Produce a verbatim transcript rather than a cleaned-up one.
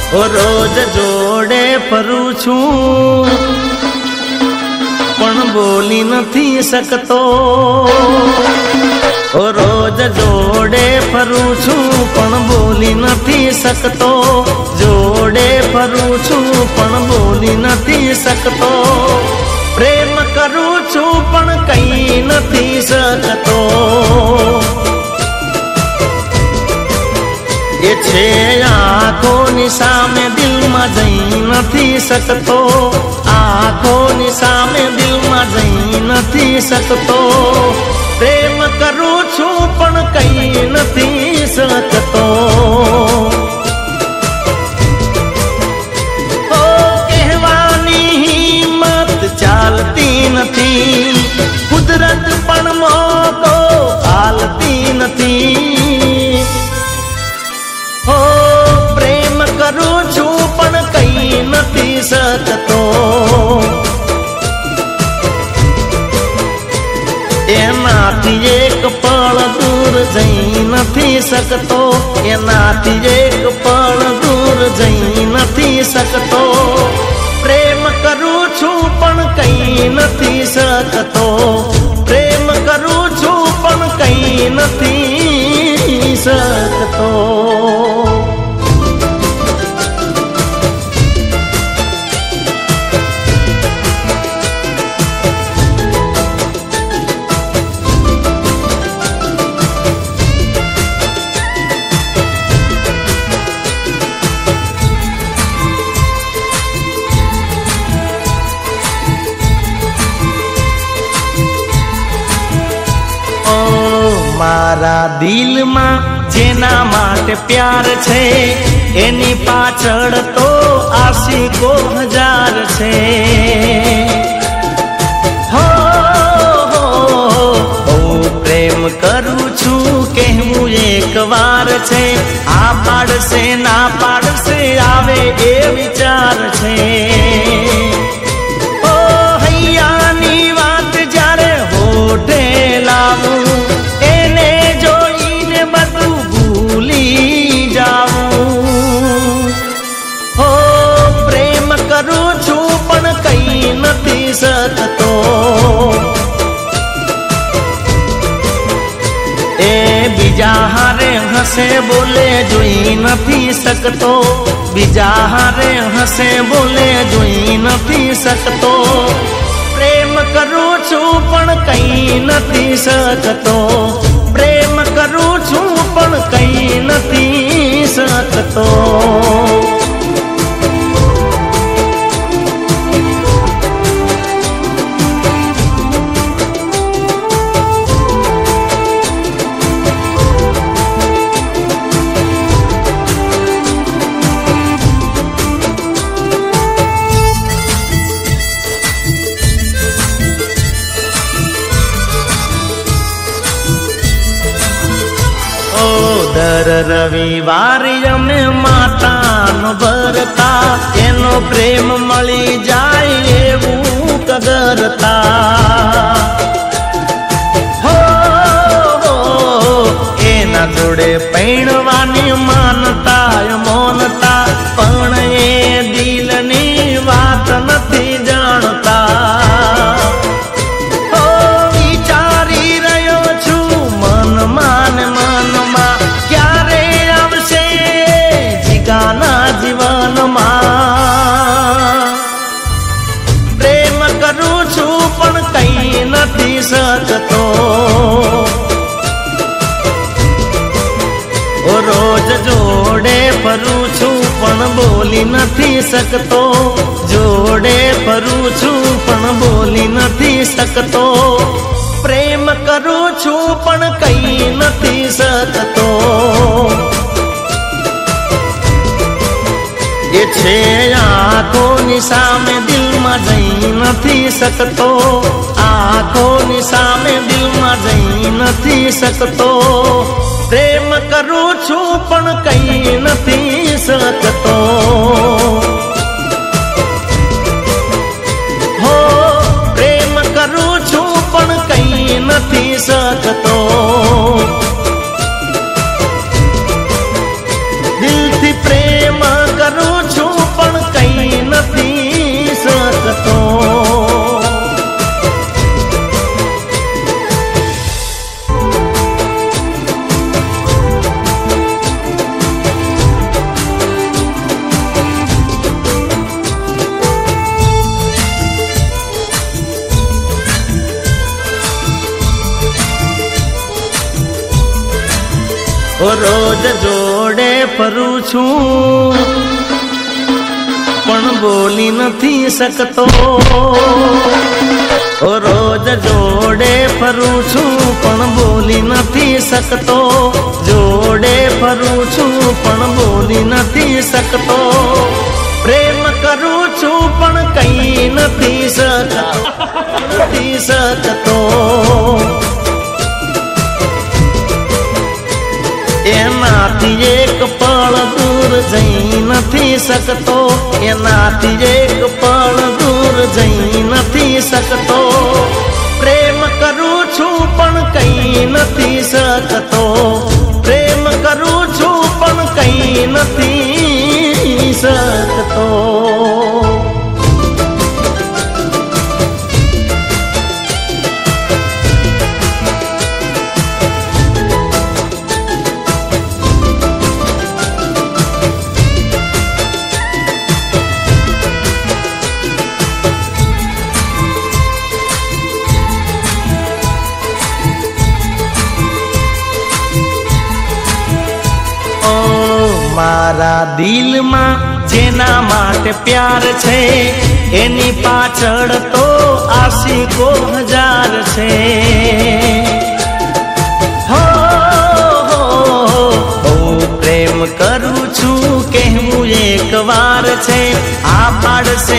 ओ रोज जोड़े फरू छूं पण बोली नथी सकतो। ओ रोज जोड़े फरू छूं पण बोली नथी सकतो। जोड़े फरू छूं पण बोली नथी सकतो। प्रेम करूं छूं पण कई नथी सकतो। ये छे आँखों नी सामे दिल में जई नथी सकतो। आँखों नी सामे दिल में जई नथी सकतो। प्रेम करूं छूं पण कई नथी सकतो। ओ कहवानी हिम्मत चालती नथी। कुदरत पण मोको आलती नथी। हो प्रेम करूं छूं पण कई नथी सकतो। एनाथी एक पल दूर जई नथी सकतो। एनाथी एक पल दूर जई नथी सकतो। प्रेम करूं छूं पण कई नथी सकतो। प्रेम करूं छूं पण कई नथी सकतो। मारा दिल में जेना माटे प्यार छे एनी पाछळ तो आशिको हजार छे। हो हो ओ प्रेम करूं छूं कहूं एक वार छे। आ पाड़से ना पाड़से आवे ए विचार छे। ओ हैयानी वात जारे होठे लावूं सकतो। ए बीजा हारे हसे बोले जोई नथी सकतो। बीजा हारे हसे बोले जोई नथी सकतो। प्रेम करूं छूं पण कई नथी सकतो। प्रेम करूं छूं पण कई नथी सकतो। दर रविवार यमे माता नो भरता। एनो प्रेम मળી जाय एवुं कगरता। हो हो एना जोड़े पैणवानी मानता मौनता। पण ए दिलनी वात नथी जाणता। हो विचारी रह्यो छुं मन मान मन मा क्यारे आवशे जीगाना जीवन मा। प्रेम करूं छूं पण कई नथी सकतो। ओ रोज जोड़े फरूं छूं पण बोली नथी सकतो। जोड़े फरूं छूं पण बोली नथी सकतो। प्रेम करूं छूं पण कई नथी सकतो। ये छे आँखों नी सामे दिल में जई नथी सकतो। आँखों नी सामे दिल में जई नथी सकतो। प्रेम करूं छूं पण कई नथी सकतो। हो प्रेम करूं छूं पण कई नथी सकतो। दिल थी प्रेम करूं रोज जोड़े फरू छूं पण बोली नहीं सकतो। रोज जोड़े फरू छूं पण बोली नहीं सकतो। जोड़े फरू छूं पण बोली नहीं सकतो। प्रेम करूं छूं पण कहीं नहीं नहीं सकतो। एनाथी एक पल दूर जई नहीं सकतो। एनाथी एक पल दूर जई नहीं सकतो। प्रेम करूं छूं पण कहीं नहीं सकतो। प्रेम करूं छूं पण कहीं नहीं सकतो। मारा दिल में जेना माटे प्यार छे एनी पाछळ तो आशिको हजार छे। हो हो हो प्रेम करूं छूं कहूं एक वार छे। आ पाड़शे